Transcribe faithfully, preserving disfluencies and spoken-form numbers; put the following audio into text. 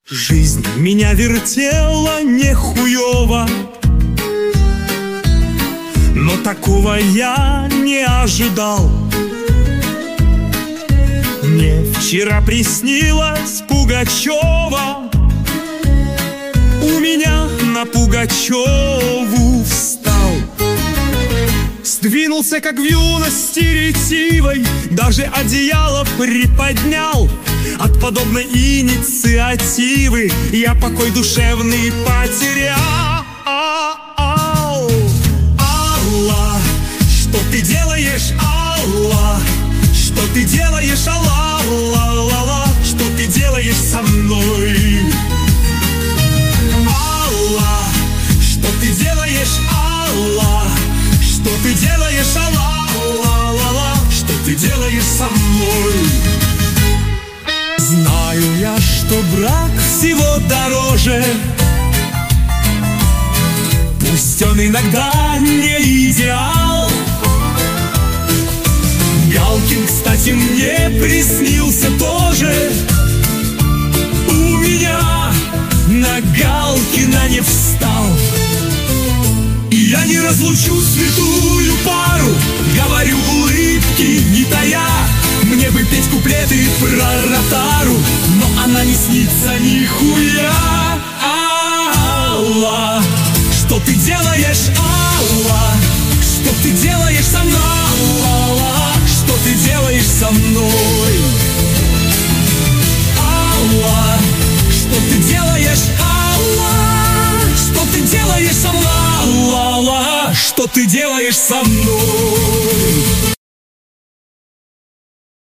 Жизнь меня вертела нехуёво, но такого я не ожидал. Мне вчера приснилась Пугачева, у меня на Пугачеву встал. Сдвинулся, как в юности ретивой, даже одеяло приподнял. От подобной инициативы я покой душевный потерял. Алла, что ты делаешь, Алла? Что ты делаешь, Алла, Алла, Алла? Что ты делаешь со мной? Алла, что ты делаешь, Алла? Что ты делаешь, Алла, Алла, Алла? Что ты делаешь со мной? Знаю я, что брак всего дороже, пусть он иногда не идеал. Галкин, кстати, мне приснился тоже. У меня на Галкина не встал. И я не разлучу святую пару, говорю улыбки не тая. Мне бы петь куплеты про Ротару, но она не снится нихуя. Алла, что ты делаешь, Алла? Что ты делаешь со мной, Алла? Что ты делаешь со мной? Алла, что ты делаешь, Алла? Что ты делаешь со мной, Алла? Что ты делаешь со мной?